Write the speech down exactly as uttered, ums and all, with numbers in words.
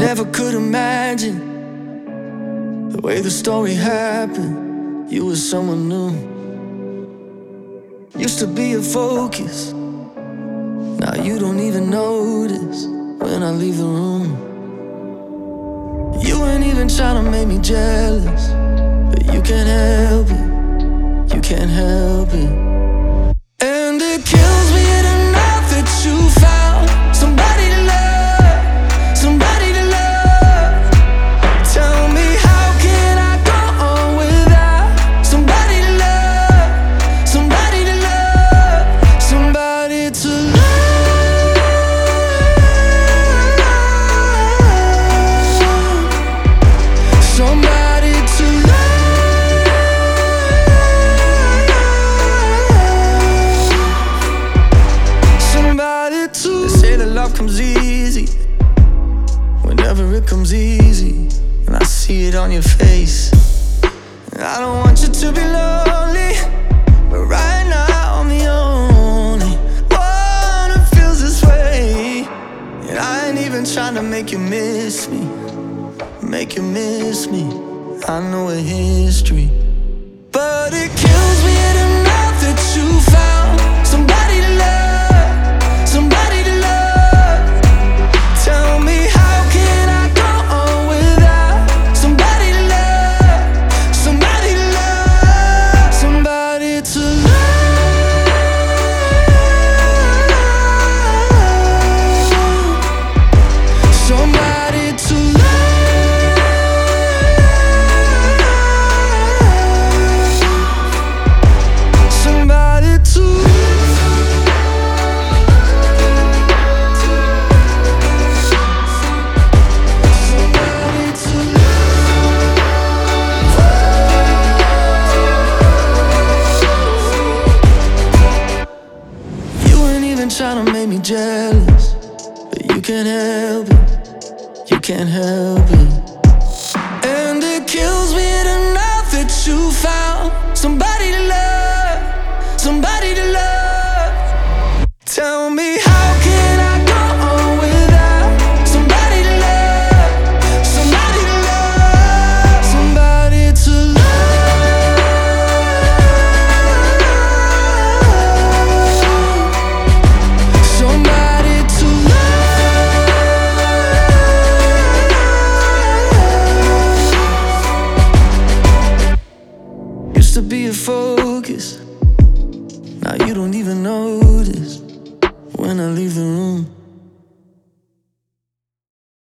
never could imagine the way the story happened. You were someone new, used to be a focus. Now you don't even notice when I leave the room. You ain't even trying to make me jealous, but you can't help it, you can't help it. And it kills me to know that you found somebody to love, somebody to love. Tell me, how can I go on without somebody to love, somebody to love, somebody to love, somebody to love, somebody to. They say that love comes easy whenever it comes easy, and I see it on your face. And I don't want you to be lonely, but right now I'm the only one who feels this way. And I ain't even trying to make you miss me, make you miss me. I know a history, but it kills me to know that you found somebody to love, somebody to love. Tell me, how can I go on without somebody to love, somebody to love, somebody to love, somebody to love, somebody to. Trying to make me jealous, but you can't help it, you can't help it.